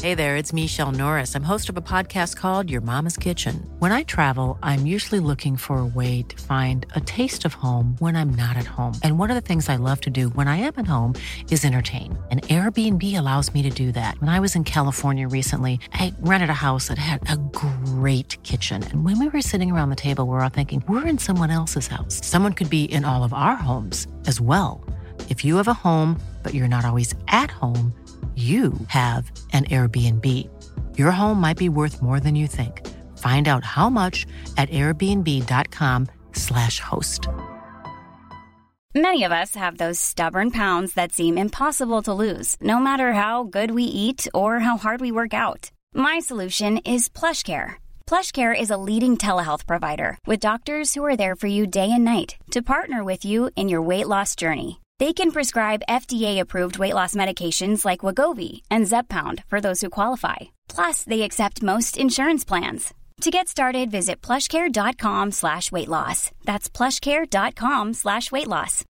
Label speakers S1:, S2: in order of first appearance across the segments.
S1: Hey there, it's Michelle Norris. I'm host of a podcast called Your Mama's Kitchen. When I travel, I'm usually looking for a way to find a taste of home when I'm not at home. And one of the things I love to do when I am at home is entertain. And Airbnb allows me to do that. When I was in California recently, I rented a house that had a great kitchen. And when we were sitting around the table, we were all thinking, we're in someone else's house. Someone could be in all of our homes as well. If you have a home, but you're not always at home, you have an Airbnb. Your home might be worth more than you think. Find out how much at airbnb.com/host.
S2: Many of us have those stubborn pounds that seem impossible to lose, no matter how good we eat or how hard we work out. My solution is PlushCare. PlushCare is a leading telehealth provider with doctors who are there for you day and night to partner with you in your weight loss journey. They can prescribe FDA-approved weight loss medications like Wegovy and Zepbound for those who qualify. Plus, they accept most insurance plans. To get started, visit plushcare.com/weightloss. That's plushcare.com/weightloss.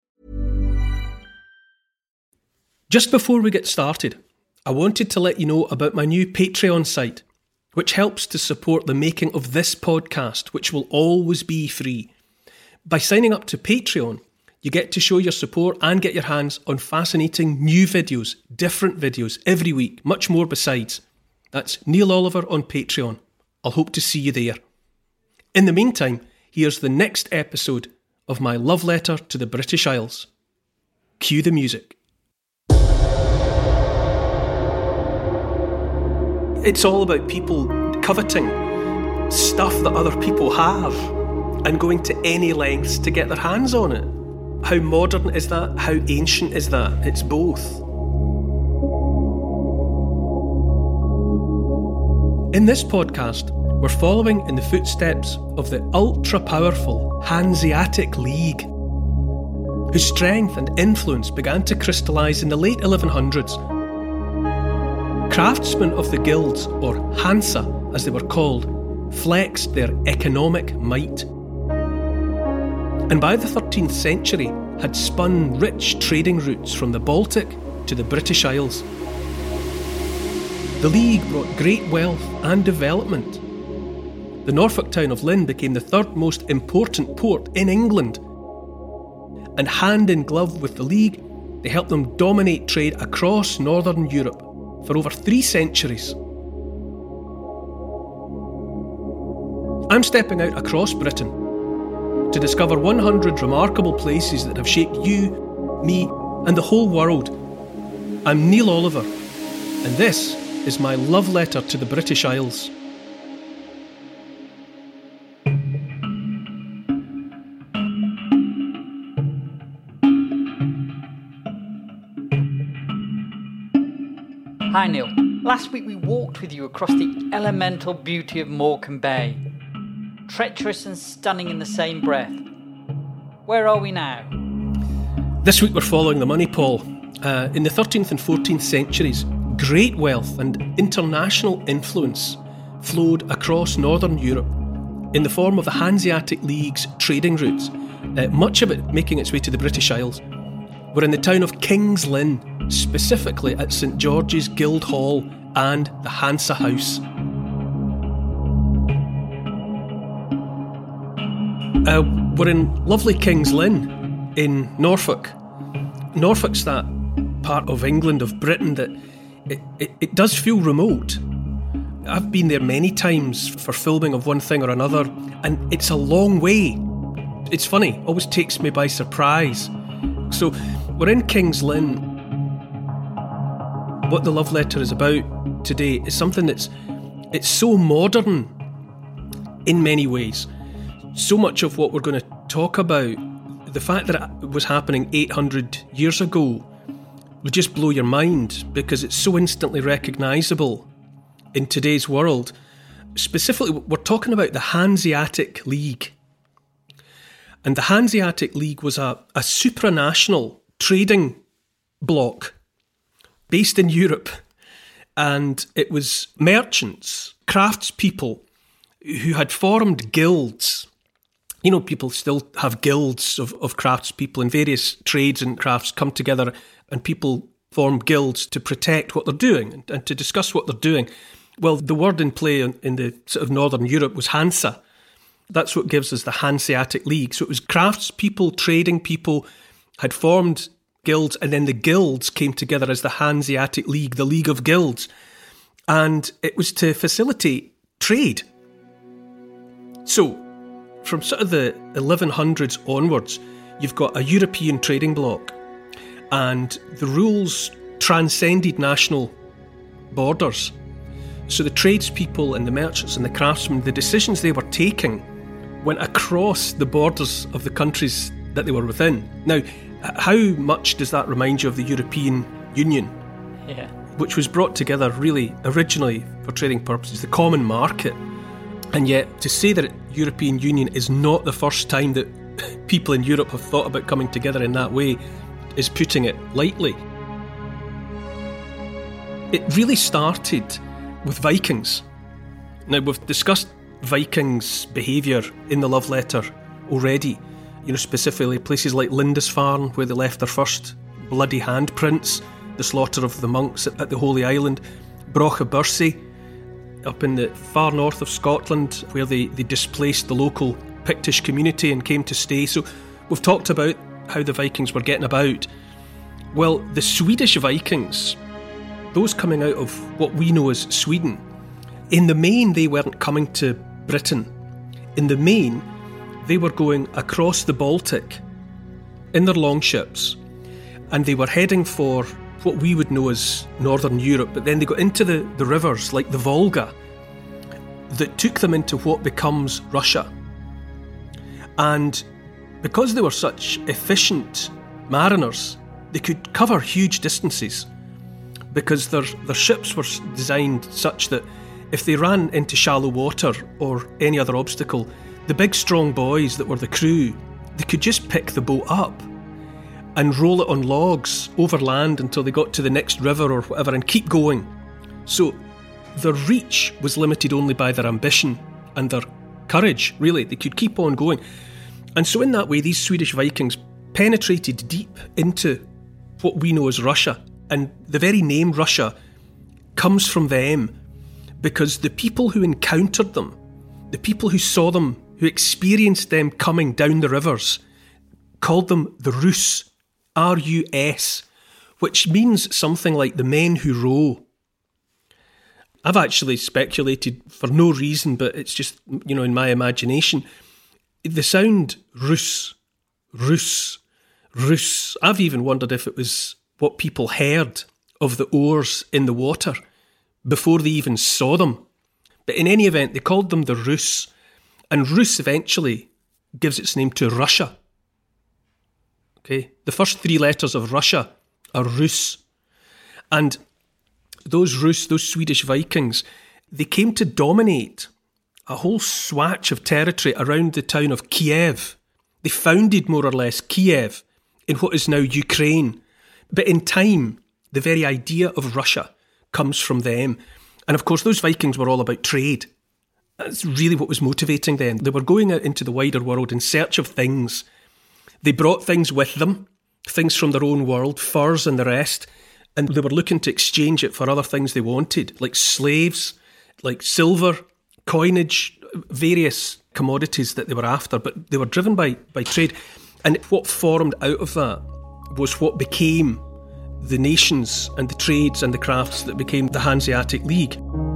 S3: Just before we get started, I wanted to let you know about my new Patreon site, which helps to support the making of this podcast, which will always be free. By signing up to Patreon, you get to show your support and get your hands on fascinating new videos, different videos every week, much more besides. That's Neil Oliver on Patreon. I'll hope to see you there. In the meantime, here's the next episode of my love letter to the British Isles. Cue the music. It's all about people coveting stuff that other people have and going to any lengths to get their hands on it. How modern is that? How ancient is that? It's both. In this podcast, we're following in the footsteps of the ultra-powerful Hanseatic League, whose strength and influence began to crystallise in the late 1100s. Craftsmen of the guilds, or Hansa as they were called, flexed their economic might. And by the 13th century had spun rich trading routes from the Baltic to the British Isles. The League brought great wealth and development. The Norfolk town of Lynn became the third most important port in England. And hand in glove with the League, they helped them dominate trade across Northern Europe for over 3 centuries. I'm stepping out across Britain to discover 100 remarkable places that have shaped you, me, and the whole world. I'm Neil Oliver, and this is my love letter to the British Isles.
S4: Hi Neil. Last week we walked with you across the elemental beauty of Morecambe Bay. Treacherous and stunning in the same breath. Where are we now?
S3: This week we're following the money, Paul. In the 13th and 14th centuries, great wealth and international influence flowed across Northern Europe in the form of the Hanseatic League's trading routes, much of it making its way to the British Isles. We're in the town of King's Lynn, specifically at St George's Guildhall and the Hansa House. We're in lovely King's Lynn in Norfolk. Norfolk's that part of England, of Britain, that it does feel remote. I've been there many times for filming of one thing or another, and it's a long way. It's funny, always takes me by surprise. So we're in King's Lynn. What the love letter is about today is something it's so modern in many ways. So much of what we're going to talk about, the fact that it was happening 800 years ago, would just blow your mind because it's so instantly recognisable in today's world. Specifically, we're talking about the Hanseatic League. And the Hanseatic League was a supranational trading bloc based in Europe. And it was merchants, craftspeople who had formed guilds. You know, people still have guilds of craftspeople in various trades and crafts come together, and people form guilds to protect what they're doing and to discuss what they're doing. Well, the word in play in the sort of Northern Europe was Hansa. That's what gives us the Hanseatic League. So it was craftspeople, trading people had formed guilds, and then the guilds came together as the Hanseatic League, the League of Guilds. And it was to facilitate trade. So, from sort of the 1100s onwards, you've got a European trading bloc, and the rules transcended national borders. So the tradespeople and the merchants and the craftsmen, the decisions they were taking went across the borders of the countries that they were within. Now, how much does that remind you of the European Union?
S4: Yeah.
S3: Which was brought together really originally for trading purposes, the common market. And yet, to say that European Union is not the first time that people in Europe have thought about coming together in that way is putting it lightly. It really started with Vikings. Now, we've discussed Vikings' behaviour in the love letter already. You know, specifically places like Lindisfarne, where they left their first bloody handprints, the slaughter of the monks at the Holy Island, Brocha up in the far north of Scotland, where they displaced the local Pictish community and came to stay. So we've talked about how the Vikings were getting about. Well, the Swedish Vikings, those coming out of what we know as Sweden, in the main they weren't coming to Britain. In the main, they were going across the Baltic in their longships, and they were heading for what we would know as Northern Europe, but then they got into the rivers like the Volga that took them into what becomes Russia. And because they were such efficient mariners, they could cover huge distances because their ships were designed such that if they ran into shallow water or any other obstacle, the big strong boys that were the crew, they could just pick the boat up and roll it on logs over land until they got to the next river or whatever and keep going. So their reach was limited only by their ambition and their courage, really. They could keep on going. And so in that way, these Swedish Vikings penetrated deep into what we know as Russia. And the very name Russia comes from them because the people who encountered them, the people who saw them, who experienced them coming down the rivers, called them the Rus, R-U-S, which means something like the men who row. I've actually speculated for no reason, but it's just, in my imagination, the sound Rus, Rus, Rus, I've even wondered if it was what people heard of the oars in the water before they even saw them. But in any event, they called them the Rus, and Rus eventually gives its name to Russia. Okay, the first three letters of Russia are Rus. And those Rus, those Swedish Vikings, they came to dominate a whole swatch of territory around the town of Kiev. They founded more or less Kiev in what is now Ukraine. But in time, the very idea of Russia comes from them. And of course, those Vikings were all about trade. That's really what was motivating them. They were going out into the wider world in search of things. They brought things with them, things from their own world, furs and the rest, and they were looking to exchange it for other things they wanted, like slaves, like silver, coinage, various commodities that they were after, but they were driven by trade. And what formed out of that was what became the nations and the trades and the crafts that became the Hanseatic League.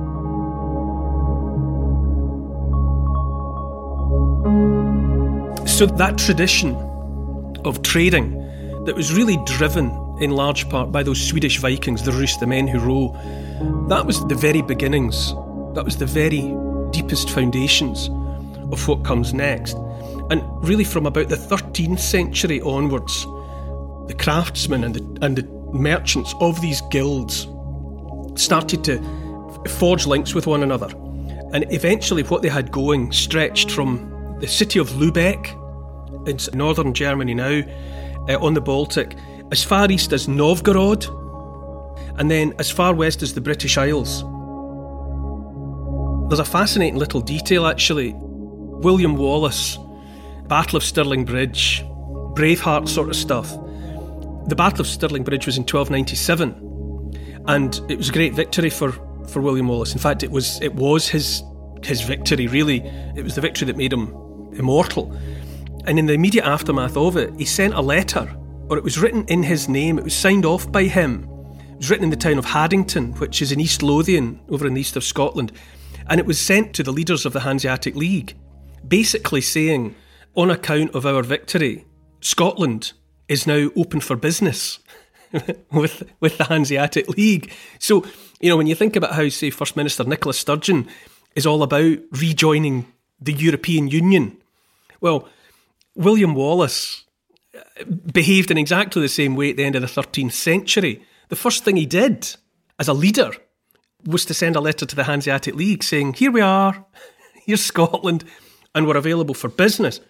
S3: So that tradition of trading that was really driven in large part by those Swedish Vikings, the Rus, the men who row, that was the very beginnings. That was the very deepest foundations of what comes next. And really from about the 13th century onwards, the craftsmen and the merchants of these guilds started to forge links with one another. And eventually what they had going stretched from the city of Lübeck in northern Germany now, on the Baltic, as far east as Novgorod, and then as far west as the British Isles. There's a fascinating little detail actually. William Wallace, Battle of Stirling Bridge, Braveheart sort of stuff. The Battle of Stirling Bridge was in 1297, and it was a great victory for William Wallace. In fact, it was his victory, really. It was the victory that made him immortal. And in the immediate aftermath of it, he sent a letter, or it was written in his name, it was signed off by him. It was written in the town of Haddington, which is in East Lothian, over in the east of Scotland, and it was sent to the leaders of the Hanseatic League, basically saying, on account of our victory, Scotland is now open for business with the Hanseatic League. So, when you think about how, say, First Minister Nicola Sturgeon is all about rejoining the European Union, well, William Wallace behaved in exactly the same way at the end of the 13th century. The first thing he did as a leader was to send a letter to the Hanseatic League saying, here we are, here's Scotland, and we're available for business.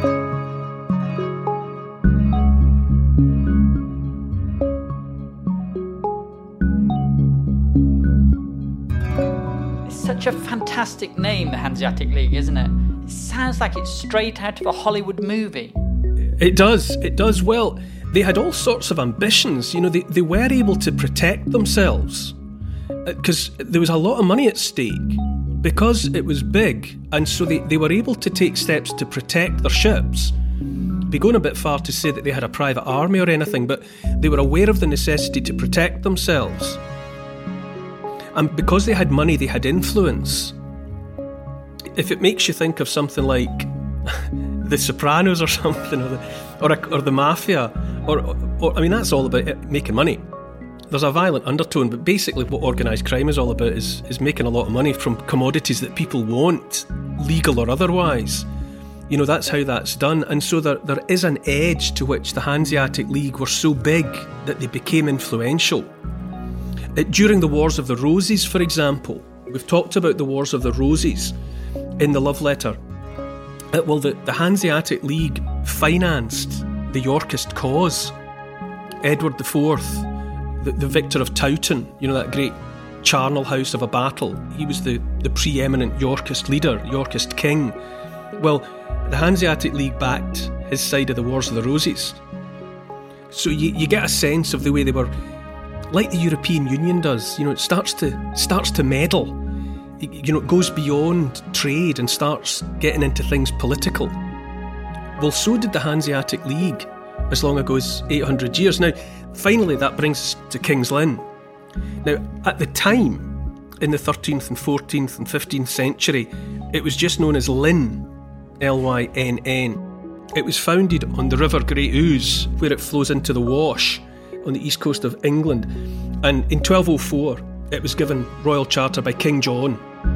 S4: Such a fantastic name, the Hanseatic League, isn't it? It sounds like it's straight out of a Hollywood movie.
S3: It does. Well, they had all sorts of ambitions. They were able to protect themselves because there was a lot of money at stake because it was big, and so they were able to take steps to protect their ships. Be going a bit far to say that they had a private army or anything, but they were aware of the necessity to protect themselves. And because they had money, they had influence. If it makes you think of something like The Sopranos or something, or the Mafia, or that's all about making money. There's a violent undertone, but basically what organised crime is all about is making a lot of money from commodities that people want, legal or otherwise. That's how that's done. And so there is an edge to which the Hanseatic League were so big that they became influential. During the Wars of the Roses, for example, we've talked about the Wars of the Roses in the love letter. The Hanseatic League financed the Yorkist cause. Edward IV, the victor of Towton, that great charnel house of a battle, he was the preeminent Yorkist leader, Yorkist king. Well, the Hanseatic League backed his side of the Wars of the Roses. So you get a sense of the way they were, like the European Union does, it starts to meddle. It goes beyond trade and starts getting into things political. Well, so did the Hanseatic League as long ago as 800 years. Now, finally, that brings us to King's Lynn. Now, at the time, in the 13th and 14th and 15th century, it was just known as Lynn, Lynn. It was founded on the River Great Ouse, where it flows into the Wash on the east coast of England. And in 1204, it was given royal charter by King John.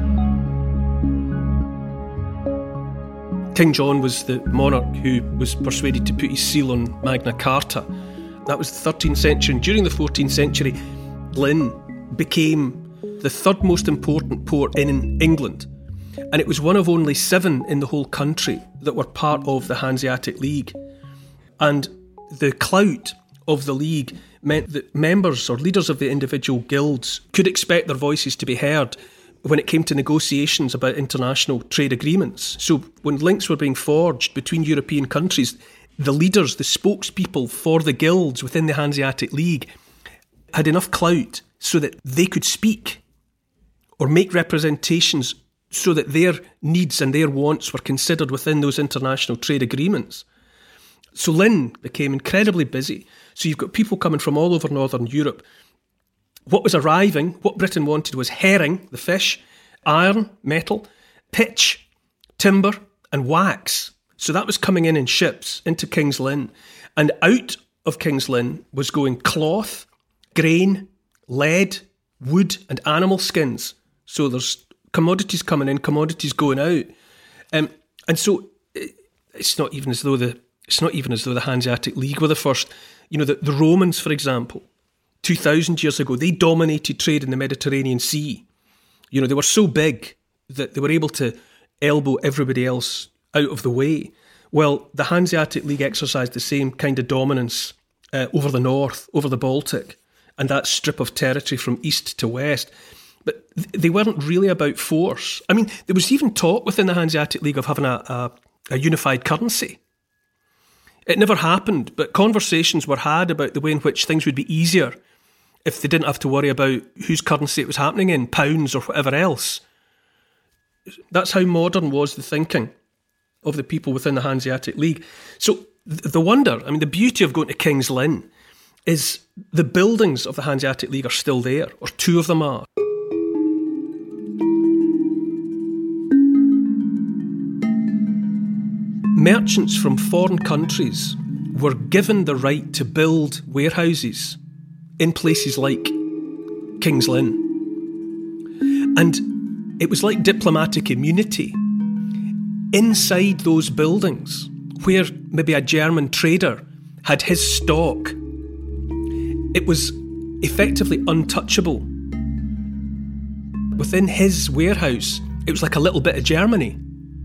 S3: King John was the monarch who was persuaded to put his seal on Magna Carta. That was the 13th century. And during the 14th century, Lynn became the third most important port in England. And it was one of only 7 in the whole country that were part of the Hanseatic League. And the clout of the League meant that members or leaders of the individual guilds could expect their voices to be heard when it came to negotiations about international trade agreements. So when links were being forged between European countries, the leaders, the spokespeople for the guilds within the Hanseatic League had enough clout so that they could speak or make representations so that their needs and their wants were considered within those international trade agreements. So Lynn became incredibly busy. So you've got people coming from all over Northern Europe. What was arriving, what Britain wanted was herring, the fish, iron, metal, pitch, timber and wax. So that was coming in ships into King's Lynn. And out of King's Lynn was going cloth, grain, lead, wood and animal skins. So there's commodities coming in, commodities going out. And so it's not even as though the Hanseatic League were the first. The Romans, for example, 2,000 years ago, they dominated trade in the Mediterranean Sea. They were so big that they were able to elbow everybody else out of the way. Well, the Hanseatic League exercised the same kind of dominance over the north, over the Baltic, and that strip of territory from east to west. But they weren't really about force. I mean, there was even talk within the Hanseatic League of having a unified currency. It never happened, but conversations were had about the way in which things would be easier if they didn't have to worry about whose currency it was happening in, pounds or whatever else. That's how modern was the thinking of the people within the Hanseatic League. So the wonder, I mean, the beauty of going to King's Lynn is the buildings of the Hanseatic League are still there, or two of them are. Merchants from foreign countries were given the right to build warehouses in places like King's Lynn. And it was like diplomatic immunity. Inside those buildings, where maybe a German trader had his stock, it was effectively untouchable. Within his warehouse, it was like a little bit of Germany.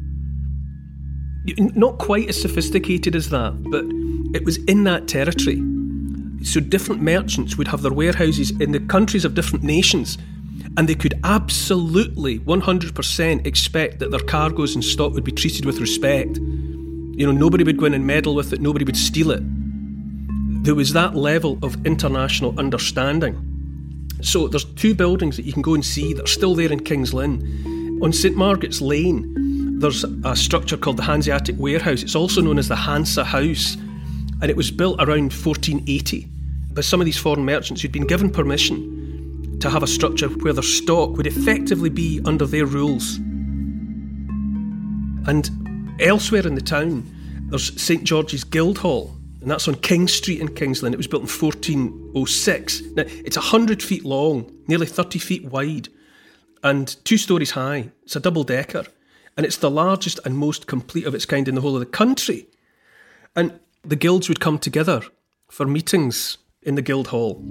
S3: Not quite as sophisticated as that, but it was in that territory. So different merchants would have their warehouses in the countries of different nations, and they could absolutely 100% expect that their cargoes and stock would be treated with respect. You know, nobody would go in and meddle with it, nobody would steal it. There was that level of international understanding. So there's two buildings that you can go and see that are still there in King's Lynn. On St Margaret's Lane, there's a structure called the Hanseatic Warehouse. It's also known as the Hansa House, and it was built around 1480 by some of these foreign merchants who'd been given permission to have a structure where their stock would effectively be under their rules. And elsewhere in the town, there's St George's Guildhall, and that's on King Street in King's Lynn. It was built in 1406. Now, it's 100 feet long, nearly 30 feet wide, and 2 stories high. It's a double-decker, and it's the largest and most complete of its kind in the whole of the country. And the guilds would come together for meetings in the Guildhall.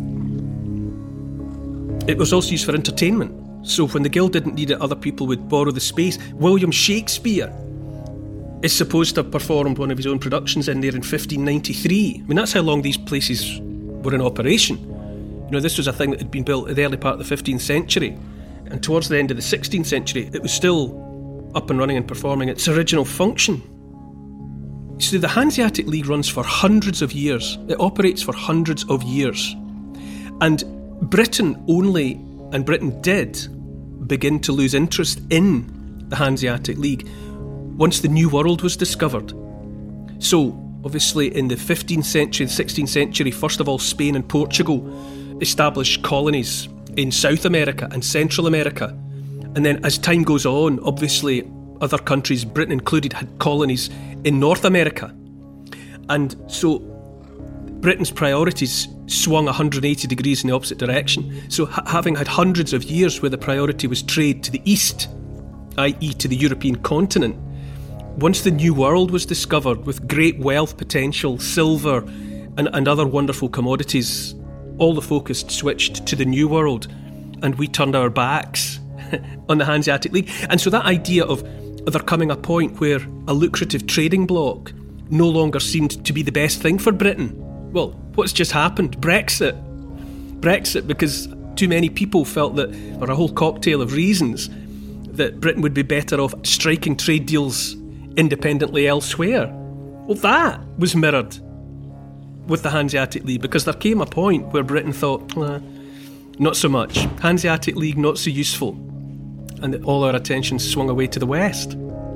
S3: It was also used for entertainment. So when the guild didn't need it, other people would borrow the space. William Shakespeare is supposed to have performed one of his own productions in there in 1593. I mean, that's how long these places were in operation. You know, this was a thing that had been built at the early part of the 15th century. And towards the end of the 16th century, it was still up and running and performing its original function. So the Hanseatic League runs for hundreds of years. It operates for hundreds of years. And Britain did begin to lose interest in the Hanseatic League once the New World was discovered. So, obviously, in the 15th century, the 16th century, first of all, Spain and Portugal established colonies in South America and Central America. And then as time goes on, obviously, other countries, Britain included, had colonies in North America. And so Britain's priorities swung 180 degrees in the opposite direction. So having had hundreds of years where the priority was trade to the east, i.e. to the European continent, once the New World was discovered with great wealth potential, silver and other wonderful commodities, all the focus switched to the New World, and we turned our backs on the Hanseatic League. And so that idea of there coming a point where a lucrative trading bloc no longer seemed to be the best thing for Britain. Well, what's just happened? Brexit, because too many people felt that, for a whole cocktail of reasons, that Britain would be better off striking trade deals independently elsewhere. Well, that was mirrored with the Hanseatic League, because there came a point where Britain thought, not so much. Hanseatic League, not so useful. And that all our attention swung away to the West.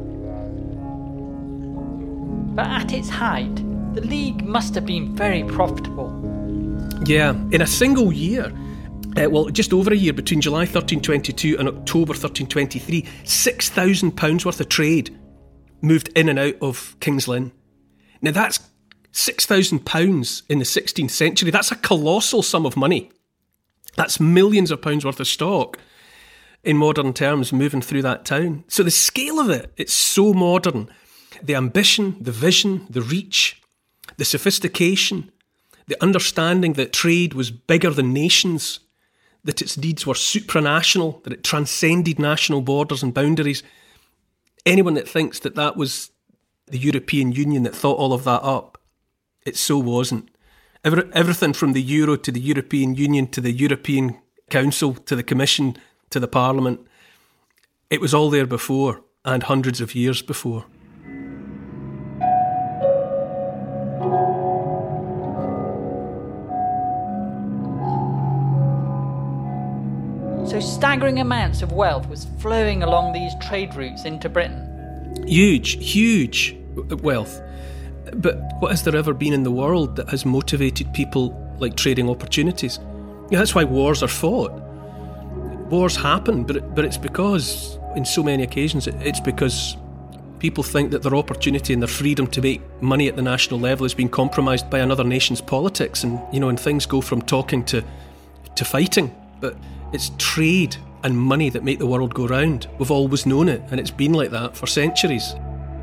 S4: But at its height, the League must have been very profitable.
S3: Yeah, in a single year, just over a year, between July 1322 and October 1323, £6,000 worth of trade moved in and out of King's Lynn. Now that's £6,000 in the 16th century. That's a colossal sum of money. That's millions of pounds worth of stock in modern terms moving through that town. So the scale of it, it's so modern. The ambition, the vision, the reach, the sophistication, the understanding that trade was bigger than nations, that its needs were supranational, that it transcended national borders and boundaries. Anyone that thinks that that was the European Union that thought all of that up, it so wasn't. Everything from the Euro to the European Union to the European Council to the Commission to the Parliament, it was all there before, and hundreds of years before.
S4: So staggering amounts of wealth was flowing along these trade routes into Britain.
S3: Huge wealth. But what has there ever been in the world that has motivated people like trading opportunities? Yeah, that's why wars are fought. Wars happen, but it's because, in so many occasions, it's because people think that their opportunity and their freedom to make money at the national level is being compromised by another nation's politics, and things go from talking to fighting. But it's trade and money that make the world go round. We've always known it, and it's been like that for centuries.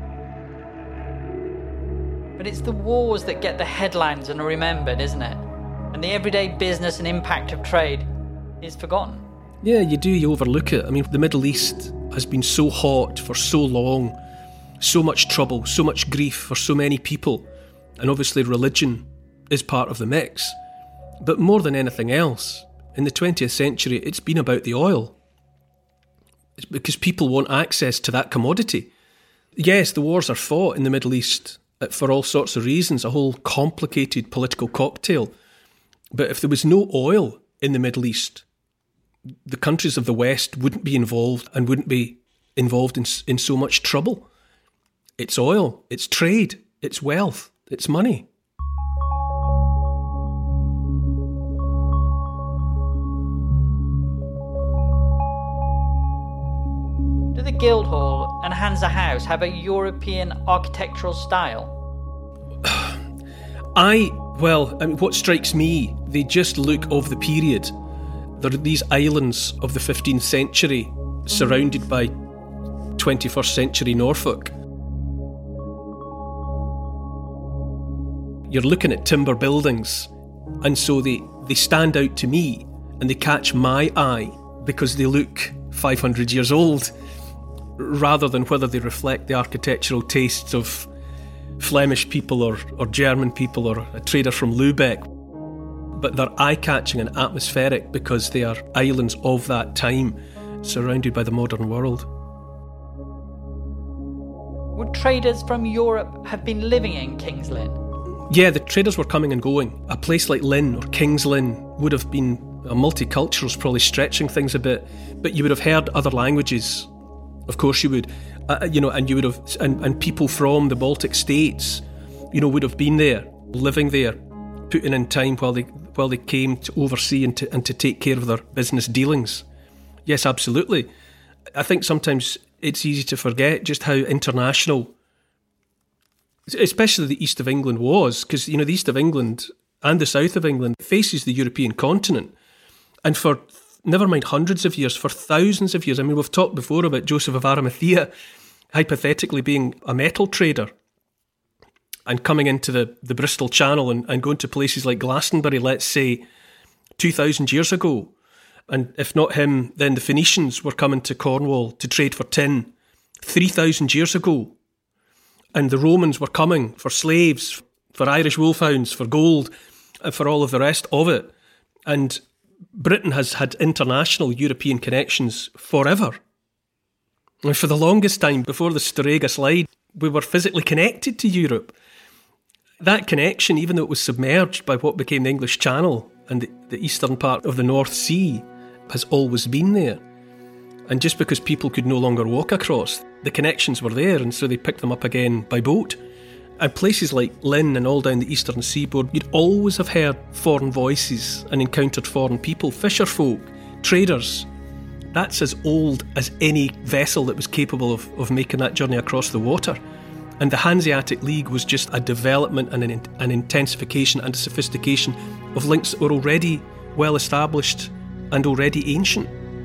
S4: But it's the wars that get the headlines and are remembered, isn't it? And the everyday business and impact of trade is forgotten.
S3: Yeah, you overlook it. I mean, the Middle East has been so hot for so long, so much trouble, so much grief for so many people, and obviously religion is part of the mix. But more than anything else, in the 20th century, it's been about the oil. It's because people want access to that commodity. Yes, the wars are fought in the Middle East for all sorts of reasons, a whole complicated political cocktail. But if there was no oil in the Middle East, the countries of the West wouldn't be involved and wouldn't be involved in so much trouble. It's oil, it's trade, it's wealth, it's money.
S4: Do the Guildhall and Hansa House have a European architectural style?
S3: What strikes me, they just look of the period. There are these islands of the 15th century surrounded by 21st century Norfolk. You're looking at timber buildings, and so they stand out to me and they catch my eye because they look 500 years old, rather than whether they reflect the architectural tastes of Flemish people or German people or a trader from Lubeck. But they're eye-catching and atmospheric because they are islands of that time, surrounded by the modern world.
S4: Would traders from Europe have been living in King's Lynn?
S3: Yeah, the traders were coming and going. A place like Lynn or King's Lynn would have been a multicultural, probably stretching things a bit, but you would have heard other languages. Of course you would, and you would have, and people from the Baltic states, would have been there, living there, putting in time while they came to oversee and to take care of their business dealings. Yes, absolutely. I think sometimes it's easy to forget just how international, especially the east of England was, because the east of England and the south of England faces the European continent, and for never mind hundreds of years, for thousands of years. I mean, we've talked before about Joseph of Arimathea hypothetically being a metal trader and coming into the Bristol Channel and going to places like Glastonbury, let's say, 2,000 years ago. And if not him, then the Phoenicians were coming to Cornwall to trade for tin 3,000 years ago. And the Romans were coming for slaves, for Irish wolfhounds, for gold, and for all of the rest of it. And Britain has had international European connections forever. And for the longest time, before the Storegga slide, we were physically connected to Europe. That connection, even though it was submerged by what became the English Channel and the eastern part of the North Sea, has always been there. And just because people could no longer walk across, the connections were there, and so they picked them up again by boat. And places like Lynn and all down the eastern seaboard, you'd always have heard foreign voices and encountered foreign people, fisherfolk, traders. That's as old as any vessel that was capable of making that journey across the water. And the Hanseatic League was just a development and an intensification and a sophistication of links that were already well established and already ancient.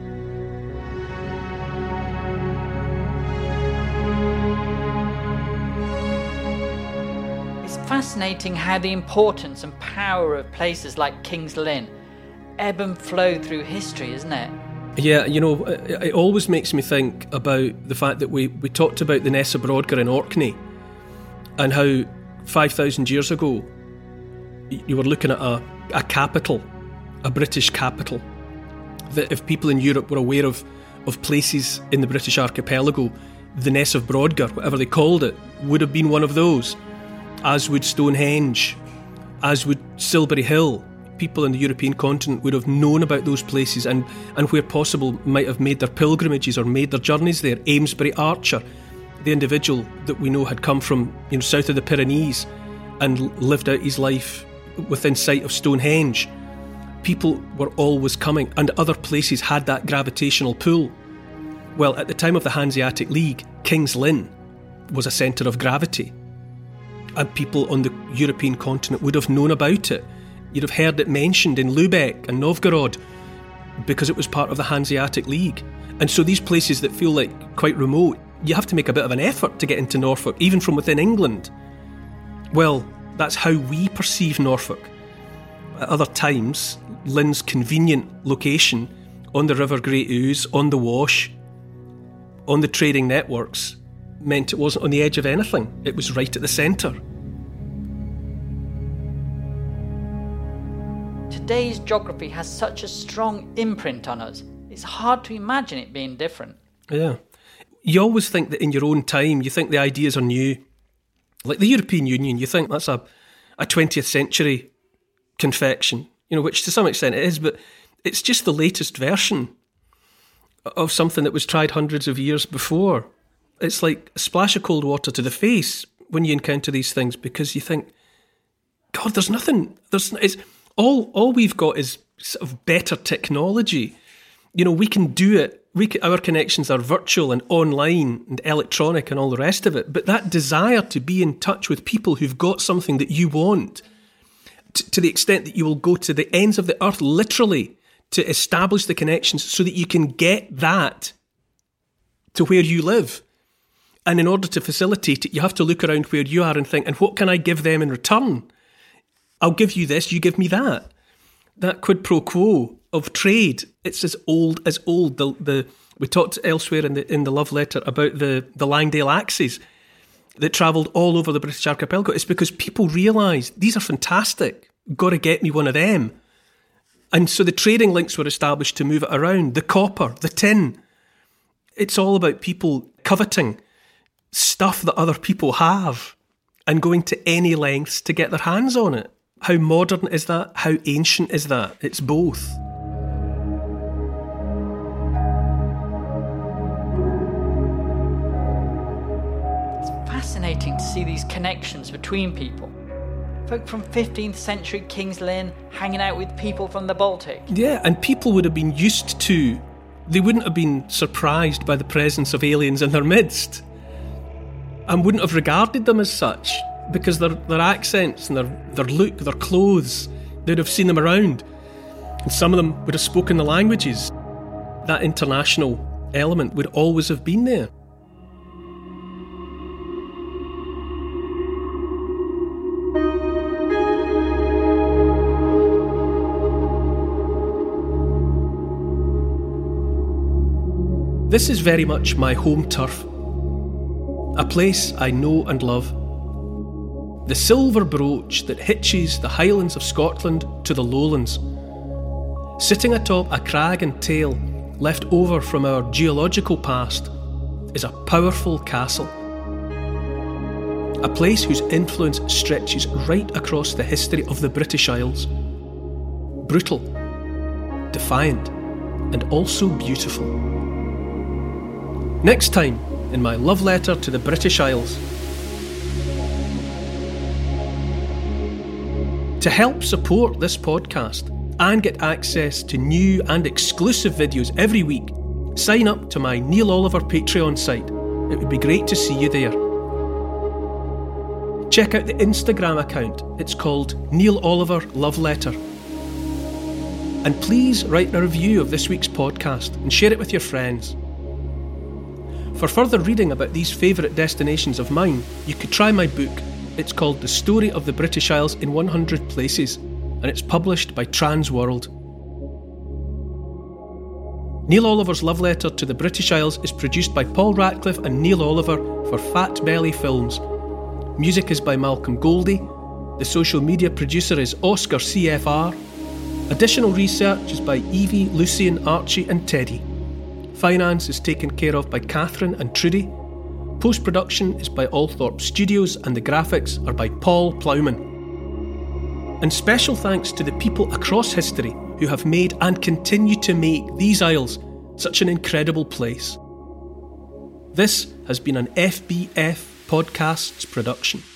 S4: It's fascinating how the importance and power of places like King's Lynn ebb and flow through history, isn't it?
S3: Yeah, it always makes me think about the fact that we talked about the Nessa Brodgar in Orkney and how 5,000 years ago you were looking at a capital, a British capital, that if people in Europe were aware of places in the British archipelago, the Ness of Brodgar, whatever they called it, would have been one of those, as would Stonehenge, as would Silbury Hill, people on the European continent would have known about those places and where possible might have made their pilgrimages or made their journeys there. Amesbury Archer, the individual that we know had come from south of the Pyrenees and lived out his life within sight of Stonehenge. People were always coming, and other places had that gravitational pull. Well, at the time of the Hanseatic League, King's Lynn was a centre of gravity, and people on the European continent would have known about it. You'd have heard it mentioned in Lubeck and Novgorod because it was part of the Hanseatic League. And so these places that feel like quite remote, you have to make a bit of an effort to get into Norfolk, even from within England. Well, that's how we perceive Norfolk. At other times, Lynn's convenient location on the River Great Ouse, on the Wash, on the trading networks, meant it wasn't on the edge of anything. It was right at the centre.
S4: Today's geography has such a strong imprint on us. It's hard to imagine it being different.
S3: Yeah. You always think that in your own time, you think the ideas are new. Like the European Union, you think that's a 20th century confection, which to some extent it is, but it's just the latest version of something that was tried hundreds of years before. It's like a splash of cold water to the face when you encounter these things, because you think, God, there's nothing. It's all we've got is sort of better technology. We can do it. Our connections are virtual and online and electronic and all the rest of it. But that desire to be in touch with people who've got something that you want, to the extent that you will go to the ends of the earth, literally, to establish the connections so that you can get that to where you live. And in order to facilitate it, you have to look around where you are and think, and what can I give them in return? I'll give you this, you give me that. That quid pro quo of trade, it's as old as old. We talked elsewhere in the love letter about the Langdale axes that travelled all over the British archipelago. It's because people realised, these are fantastic, got to get me one of them. And so the trading links were established to move it around. The copper, the tin. It's all about people coveting stuff that other people have and going to any lengths to get their hands on it. How modern is that? How ancient is that? It's both.
S4: It's fascinating to see these connections between people. Folk from 15th century King's Lynn hanging out with people from the Baltic.
S3: Yeah, and people would have been used to, they wouldn't have been surprised by the presence of aliens in their midst and wouldn't have regarded them as such, because their accents and their look, their clothes, they'd have seen them around. And some of them would have spoken the languages. That international element would always have been there. This is very much my home turf. A place I know and love. The silver brooch that hitches the Highlands of Scotland to the Lowlands. Sitting atop a crag and tail left over from our geological past is a powerful castle. A place whose influence stretches right across the history of the British Isles. Brutal, defiant, and also beautiful. Next time, in my love letter to the British Isles. To help support this podcast and get access to new and exclusive videos every week, sign up to my Neil Oliver Patreon site. It would be great to see you there. Check out the Instagram account. It's called Neil Oliver Love Letter. And please write a review of this week's podcast and share it with your friends. For further reading about these favourite destinations of mine, you could try my book. It's called The Story of the British Isles in 100 Places, and it's published by Transworld. Neil Oliver's Love Letter to the British Isles is produced by Paul Ratcliffe and Neil Oliver for Fat Belly Films. Music is by Malcolm Goldie. The social media producer is Oscar CFR. Additional research is by Evie, Lucian, Archie and Teddy. Finance is taken care of by Catherine and Trudy. Post-production is by Althorpe Studios and the graphics are by Paul Plowman. And special thanks to the people across history who have made and continue to make these Isles such an incredible place. This has been an FBF Podcasts production.